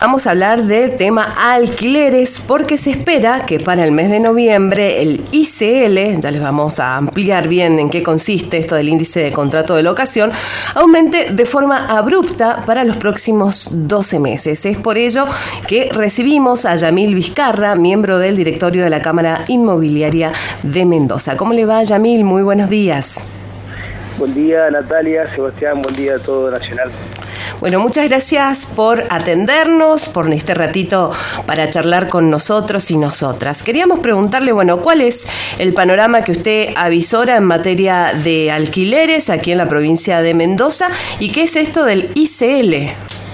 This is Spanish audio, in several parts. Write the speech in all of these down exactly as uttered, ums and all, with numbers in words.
Vamos a hablar de tema alquileres porque se espera que para el mes de noviembre el I C L, ya les vamos a ampliar bien en qué consiste esto del índice de contrato de locación, aumente de forma abrupta para los próximos doce meses. Es por ello que recibimos a Yamil Vizcarra, miembro del directorio de la Cámara Inmobiliaria de Mendoza. ¿Cómo le va, Yamil? Muy buenos días. Buen día, Natalia, Sebastián, buen día a todo Nacional. Bueno, muchas gracias por atendernos, por este ratito para charlar con nosotros y nosotras. Queríamos preguntarle, bueno, ¿cuál es el panorama que usted avisora en materia de alquileres aquí en la provincia de Mendoza y qué es esto del I C L?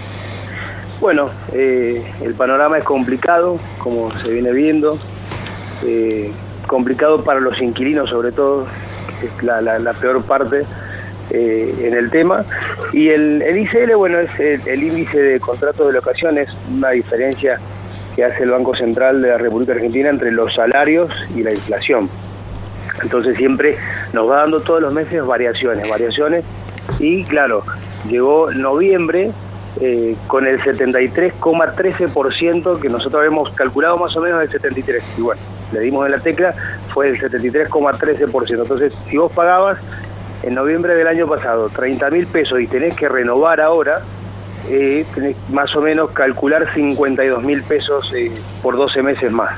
Bueno, eh, el panorama es complicado, como se viene viendo, eh, complicado para los inquilinos sobre todo, es la, la, la peor parte. Eh, en el tema, y el, el I C L, bueno, es el, el índice de contrato de locaciones, una diferencia que hace el Banco Central de la República Argentina entre los salarios y la inflación. Entonces siempre nos va dando todos los meses variaciones, variaciones, y claro, llegó noviembre eh, con el setenta y tres coma trece por ciento que nosotros habíamos calculado más o menos el setenta y tres, y bueno, le dimos en la tecla, fue el setenta y tres coma trece por ciento. Entonces, si vos pagabas en noviembre del año pasado treinta mil pesos y tenés que renovar ahora, eh, tenés más o menos calcular cincuenta y dos mil pesos eh, por doce meses más.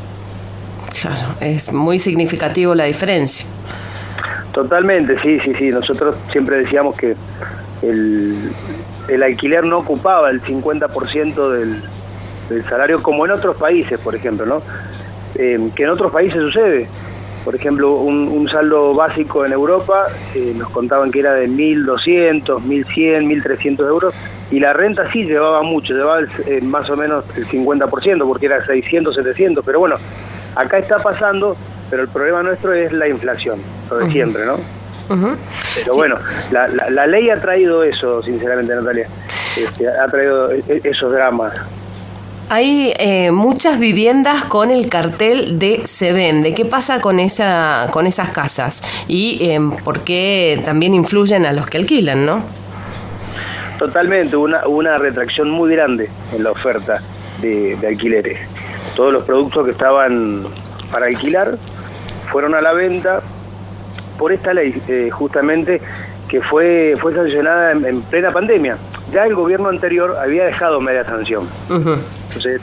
Claro, es muy significativo la diferencia. Totalmente, sí, sí, sí. Nosotros siempre decíamos que el, el alquiler no ocupaba el cincuenta por ciento del, del salario, como en otros países, por ejemplo, ¿no? Eh, que en otros países sucede. Por ejemplo, un, un saldo básico en Europa, eh, nos contaban que era de mil doscientos, mil cien, mil trescientos euros, y la renta sí llevaba mucho, llevaba el, eh, más o menos el cincuenta por ciento, porque era seiscientos, setecientos, pero bueno, acá está pasando, pero el problema nuestro es la inflación, lo de uh-huh. siempre, ¿no? Uh-huh. Pero sí. Bueno, la, la, la ley ha traído eso, sinceramente, Natalia, este, ha traído esos dramas. Hay eh, muchas viviendas con el cartel de se vende. ¿Qué pasa con esa con esas casas? Y eh, por qué también influyen a los que alquilan, ¿no? Totalmente, una, una retracción muy grande en la oferta de, de alquileres. Todos los productos que estaban para alquilar fueron a la venta por esta ley, eh, justamente, que fue, fue sancionada en, en plena pandemia. Ya el gobierno anterior había dejado media sanción. Uh-huh. Entonces,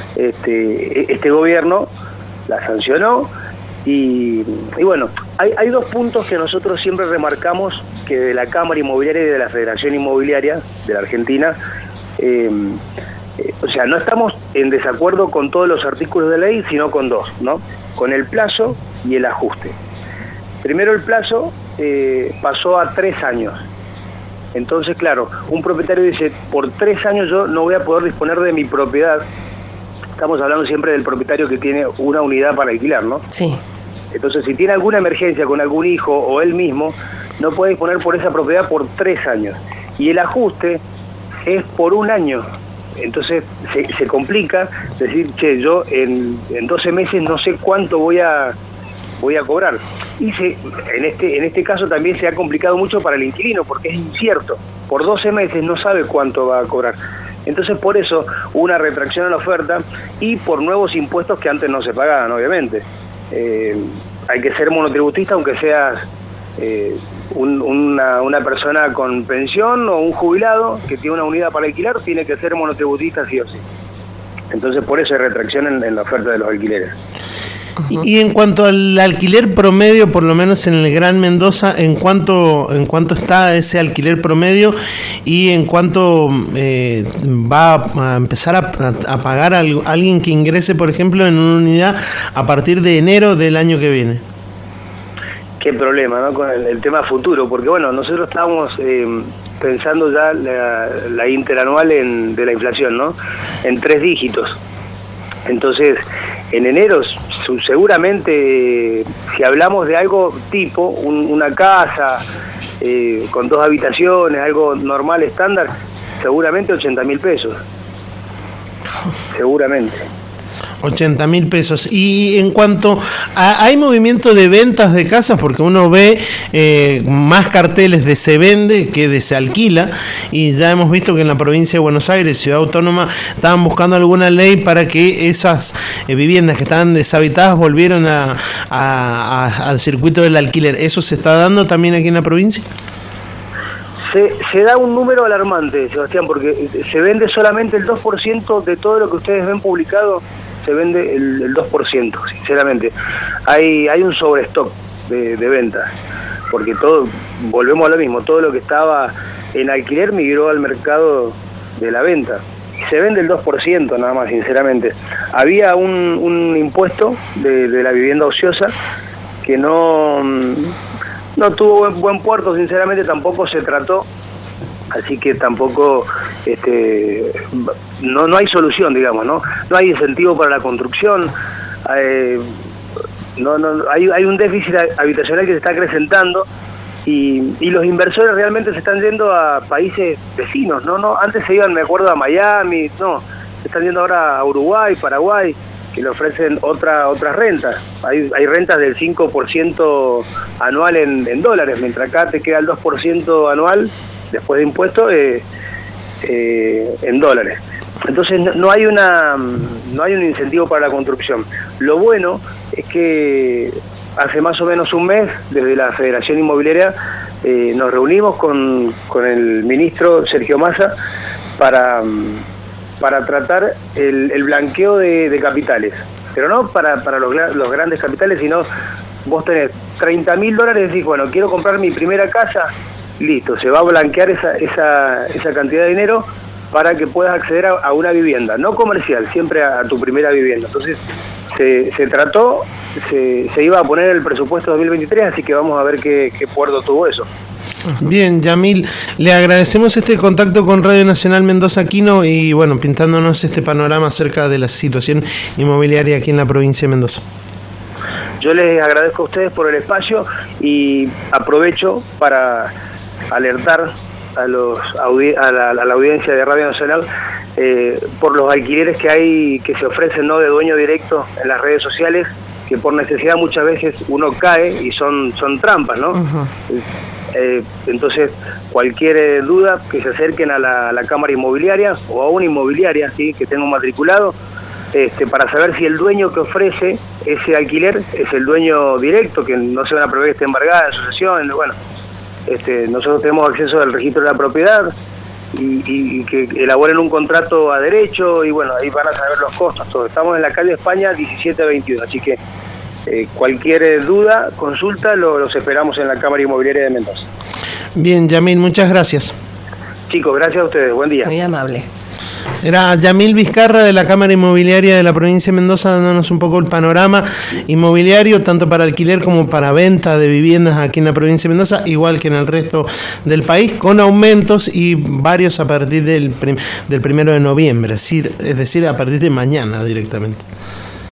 este, este gobierno la sancionó y, y bueno, hay, hay dos puntos que nosotros siempre remarcamos que de la Cámara Inmobiliaria y de la Federación Inmobiliaria de la Argentina, eh, eh, o sea, no estamos en desacuerdo con todos los artículos de ley, sino con dos, ¿no? Con el plazo y el ajuste. Primero el plazo eh, pasó a tres años. Entonces, claro, un propietario dice, por tres años yo no voy a poder disponer de mi propiedad. Estamos hablando siempre del propietario que tiene una unidad para alquilar, ¿no? Sí. Entonces, si tiene alguna emergencia con algún hijo o él mismo, no puede disponer por esa propiedad por tres años. Y el ajuste es por un año. Entonces, se, se complica decir, che, yo en, en doce meses no sé cuánto voy a... voy a cobrar. Y se, en, este, en este caso también se ha complicado mucho para el inquilino, porque es incierto. Por doce meses no sabe cuánto va a cobrar. Entonces, por eso, una retracción en la oferta y por nuevos impuestos que antes no se pagaban, obviamente. Eh, hay que ser monotributista, aunque seas eh, un, una, una persona con pensión o un jubilado que tiene una unidad para alquilar, tiene que ser monotributista sí o sí. Entonces, por eso hay retracción en, en la oferta de los alquileres. Uh-huh. Y en cuanto al alquiler promedio, por lo menos en el Gran Mendoza, ¿en cuánto, en cuánto está ese alquiler promedio y en cuánto eh, va a empezar a, a, a pagar a alguien que ingrese, por ejemplo, en una unidad a partir de enero del año que viene? Qué problema, ¿no? Con el, el tema futuro, porque bueno, nosotros estábamos eh, pensando ya la, la interanual en, de la inflación, ¿no? En tres dígitos. Entonces, en enero seguramente, si hablamos de algo tipo, un, una casa eh, con dos habitaciones, algo normal, estándar, seguramente ochenta mil pesos. Seguramente. ochenta mil pesos. Y en cuanto a, ¿hay movimiento de ventas de casas? Porque uno ve eh, más carteles de se vende que de se alquila, y ya hemos visto que en la provincia de Buenos Aires, Ciudad Autónoma, estaban buscando alguna ley para que esas eh, viviendas que estaban deshabitadas volvieran a, a, a, al circuito del alquiler. ¿Eso se está dando también aquí en la provincia? Se, se da un número alarmante, Sebastián, porque se vende solamente el dos por ciento de todo lo que ustedes ven publicado, se vende el, el dos por ciento, sinceramente. Hay, hay un sobrestock de, de ventas, porque todo, volvemos a lo mismo, todo lo que estaba en alquiler migró al mercado de la venta. Y se vende el dos por ciento nada más, sinceramente. Había un, un impuesto de, de la vivienda ociosa que no... No tuvo buen, buen puerto, sinceramente tampoco se trató, así que tampoco, este, no, no hay solución, digamos, ¿no? No hay incentivo para la construcción, eh, no, no, hay, hay un déficit habitacional que se está acrecentando y, y los inversores realmente se están yendo a países vecinos, ¿no? No, antes se iban, me acuerdo, a Miami, no, se están yendo ahora a Uruguay, Paraguay, que le ofrecen otra, otras rentas. Hay, hay rentas del cinco por ciento anual en, en dólares, mientras acá te queda el dos por ciento anual, después de impuestos, eh, eh, en dólares. Entonces no, no, hay una, no hay un incentivo para la construcción. Lo bueno es que hace más o menos un mes, desde la Federación Inmobiliaria, eh, nos reunimos con, con el ministro Sergio Massa para... para tratar el, el blanqueo de, de capitales, pero no para, para los, los grandes capitales, sino vos tenés treinta mil dólares y decís, bueno, quiero comprar mi primera casa, listo, se va a blanquear esa, esa, esa cantidad de dinero para que puedas acceder a, a una vivienda, no comercial, siempre a, a tu primera vivienda. Entonces se, se trató, se, se iba a poner el presupuesto dos mil veintitrés, así que vamos a ver qué, qué puerto tuvo eso. Bien, Yamil, le agradecemos este contacto con Radio Nacional Mendoza Aquino y bueno, pintándonos este panorama acerca de la situación inmobiliaria aquí en la provincia de Mendoza. Yo les agradezco a ustedes por el espacio y aprovecho para alertar a, los audi- a, la, a la audiencia de Radio Nacional eh, por los alquileres que hay, que se ofrecen, ¿no?, de dueño directo en las redes sociales, que por necesidad muchas veces uno cae y son, son trampas, ¿no? Uh-huh. Eh, entonces, cualquier eh, duda, que se acerquen a la, a la Cámara Inmobiliaria o a una inmobiliaria, ¿sí?, que tenga un matriculado, este, para saber si el dueño que ofrece ese alquiler es el dueño directo, que no se van a prever que esté embargada en sucesión. Bueno, este, nosotros tenemos acceso al registro de la propiedad y, y, y que elaboren un contrato a derecho y bueno, ahí van a saber los costos. Todo. Estamos en la calle España diecisiete veintiuno, así que Eh, cualquier eh, duda, consulta, lo, los esperamos en la Cámara Inmobiliaria de Mendoza. Bien, Yamil, muchas gracias. Chicos, gracias a ustedes, buen día. Muy amable. Era Yamil Vizcarra de la Cámara Inmobiliaria de la provincia de Mendoza, dándonos un poco el panorama inmobiliario, tanto para alquiler como para venta de viviendas aquí en la provincia de Mendoza, igual que en el resto del país, con aumentos y varios a partir del, prim- del primero de noviembre, es decir, es decir, a partir de mañana directamente.